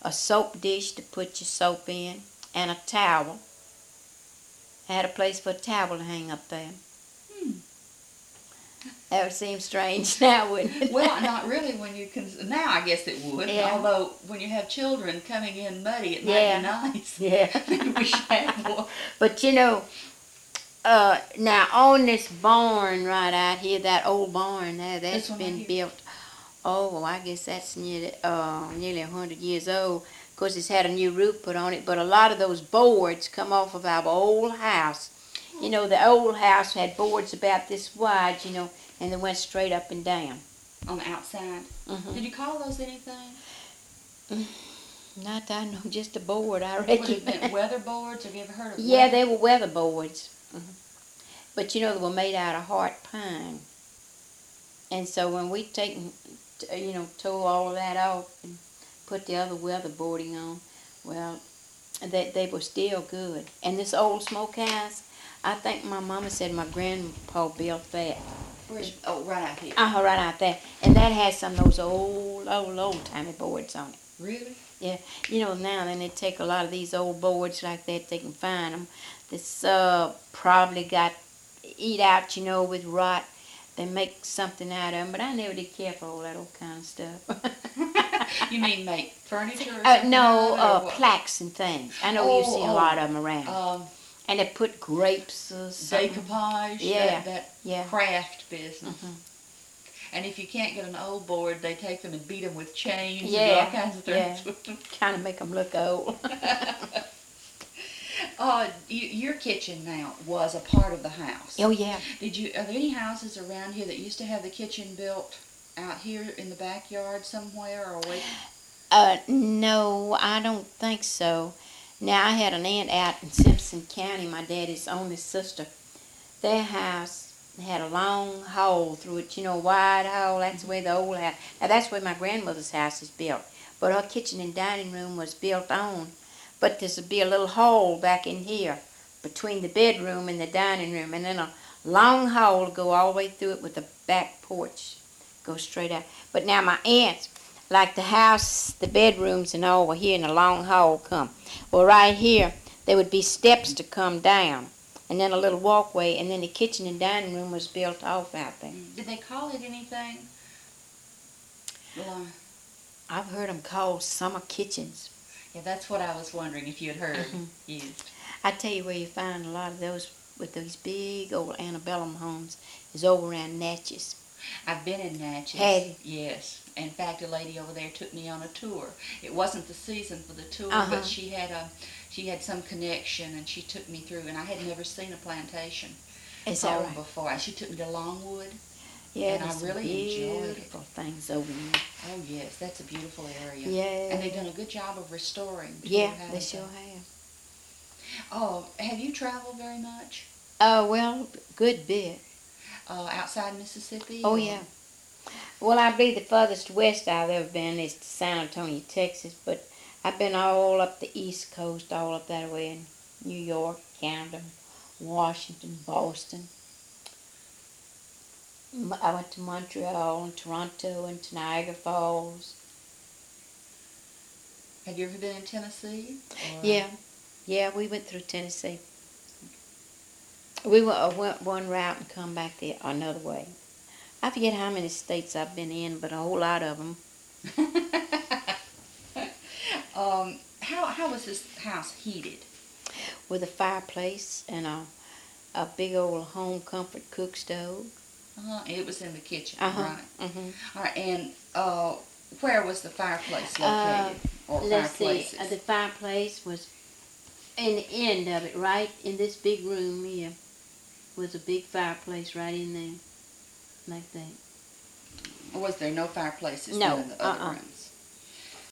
a soap dish to put your soap in, and a towel. I had a place for a towel to hang up there. That would seem strange now, wouldn't it? Well, not really when you can. Now I guess it would. Yeah. Although when you have children coming in muddy, it Yeah. might be nice. Yeah. Maybe we should have one. But you know, now on this barn right out here, that old barn there, that's This one been right here. built. Oh, well, I guess that's nearly 100 years old. Of course, it's had a new roof put on it, but a lot of those boards come off of our old house. You know, the old house had boards about this wide, you know, and they went straight up and down. On the outside. Mhm. Did you call those anything? Not that I know, just a board, I Would it reckon. have been weather boards? Have you ever heard of Yeah, weather? they were weather boards. But you know, they were made out of hard pine. And so when we tore all of that off and put the other weatherboarding on, well, they were still good. And this old smokehouse, I think my mama said my grandpa built that. Right out here. Right out there. And that has some of those old-timey boards on it. Really? Yeah. You know, now then they take a lot of these old boards like that, they can find them. This probably got eat out, you know, with rot. They make something out of them, but I never did care for all that old kind of stuff. You mean make furniture or something? No, out of it, or what? plaques and things. I know you see a lot of them around. And they put grapes or something. Decoupage, Yeah, that yeah. craft business. And if you can't get an old board, they take them and beat them with chains and do all Yeah, kinds of yeah. things with them. Kind of make them look old. Your kitchen now was a part of the house. Oh, yeah. Are there any houses around here that used to have the kitchen built out here in the backyard somewhere or away? No, I don't think so. Now, I had an aunt out in Simpson County, my daddy's only sister. Their house had a long hole through it, you know, wide hole. That's the way the old house. Now, that's where my grandmother's house is built. But her kitchen and dining room was built on. But there's be a little hole back in here between the bedroom and the dining room. And then a long hole to go all the way through it with a back porch. Go straight out. But now my aunts, like the house, the bedrooms and all were here and a long hall come. Well, right here, there would be steps to come down. And then a little walkway, and then the kitchen and dining room was built off out there. Did they call it anything? Well, I've heard them called summer kitchens. yeah, that's what I was wondering if you had heard used. I tell you where you find a lot of those with those big old antebellum homes is over around Natchez. I've been in Natchez. Have you? Yes. In fact, a lady over there took me on a tour. It wasn't the season for the tour, but she had some connection, and she took me through. And I had never seen a plantation Is that home right? before. She took me to Longwood. Yeah, and I there's really some enjoyed it. beautiful things over there. Oh yes, that's a beautiful area. Yeah. And they've done a good job of restoring. too, Yeah, haven't they sure have. Oh, have you traveled very much? Well, good bit. Outside Mississippi? Oh, or- yeah. Well, I believe the furthest west I've ever been is to San Antonio, Texas, but I've been all up the East Coast, all up that way in New York, Canada, Washington, Boston. I went to Montreal and Toronto and to Niagara Falls. Have you ever been in Tennessee? Or- Yeah, we went through Tennessee. We went one route and come back the another way. I forget how many states I've been in, but a whole lot of them. How was this house heated? With a fireplace and a big old home comfort cook stove. It was in the kitchen, Uh-huh. right? Mm-hmm. All right, and where was the fireplace located? Or Let's fireplaces? see. The fireplace was in the end of it, right in this big room here. Was a big fireplace right in there, like that. Or was there no fireplaces No, in the other rooms?